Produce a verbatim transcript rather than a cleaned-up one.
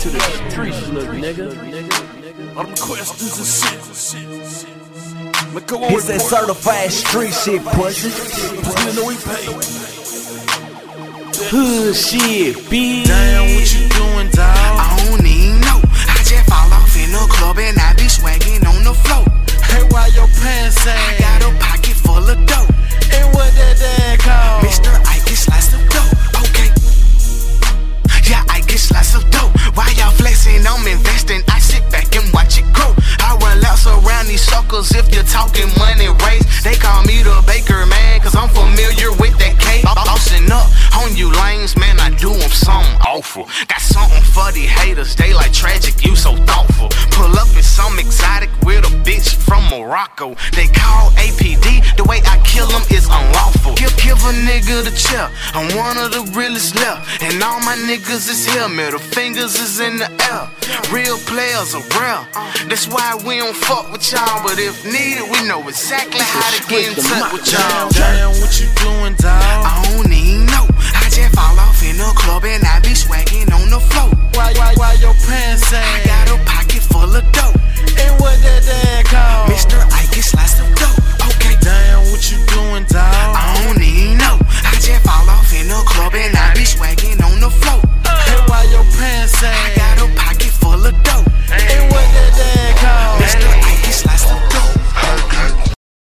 to the streets, little nigga. All them questions and shit. It's that certified street shit, pussy. You know we pay. Hood shit, bitch. Damn, what you doing, dawg? I don't even know. I just fall off in the club and I be swagging on the floor. Hey, why your pants sad? I got a pocket full of dough. And what that dad called? Mister Ike gets lots of dough. Okay. Yeah, I get lots of dough. While y'all flexing, I'm investing. I sit back and watch it grow. I run laps around these suckers if you're talking money raised. They call me the baker, man, cause I'm familiar with that cake. Bossing up on you lanes, man, I do them something awful. Got something for the haters, they like tragic, you so thoughtful. Pull up in some exotic with a bitch from Morocco. They call A P D, the way I kill them is unlawful. Give, give a nigga the chair, I'm one of the realest left. And all my niggas is here, middle fingers is in the air. Real players are rare, that's why we don't fuck with y'all. But if needed, we know exactly how to get in touch with y'all. Damn, what you doing, dawg? I don't even know. I just fall off in the club and I be swagging on the floor. Why, why, why your pants sad?